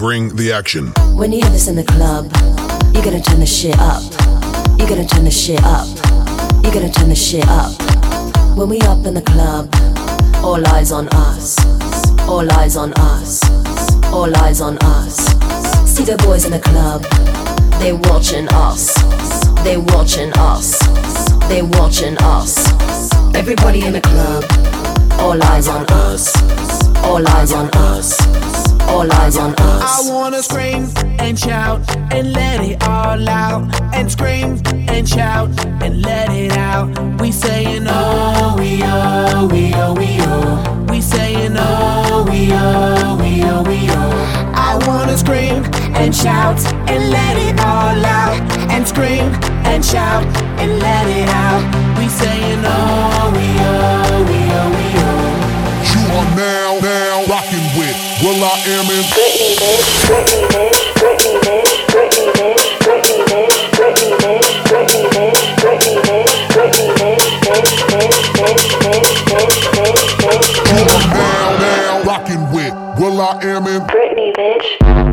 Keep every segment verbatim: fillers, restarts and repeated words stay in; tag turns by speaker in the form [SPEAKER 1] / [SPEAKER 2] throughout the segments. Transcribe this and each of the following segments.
[SPEAKER 1] bring the action.
[SPEAKER 2] When you hear this in the club, you're gonna turn the shit up. You're gonna turn the shit up. You're gonna turn the shit up. When we up in the club, all eyes on us. All eyes on us. All eyes on us. See the boys in the club, they watching us. They watching us. They watching us. Everybody in the club, all eyes on us. All eyes on us. All eyes on us.
[SPEAKER 3] I wanna scream and shout and let it all out. And scream and shout and let it out. We saying oh, we oh, we oh, we oh. We saying oh, we oh, we oh, we oh. I wanna scream and shout and let it all out. And scream and shout and let it out. We saying oh, we oh, we oh, we oh.
[SPEAKER 1] You are now, now rocking with Will I Am in
[SPEAKER 2] Britney bitch, Britney bitch, Britney bitch, Britney bitch, Britney bitch, Britney bitch, Britney bitch, Britney bitch, Britney bitch, bitch, bitch, bitch, bitch, bitch, bitch, bitch.
[SPEAKER 1] You are now, now rocking with Will I Am in
[SPEAKER 2] Britney bitch.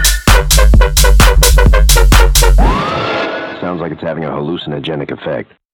[SPEAKER 4] Sounds like it's having a hallucinogenic effect.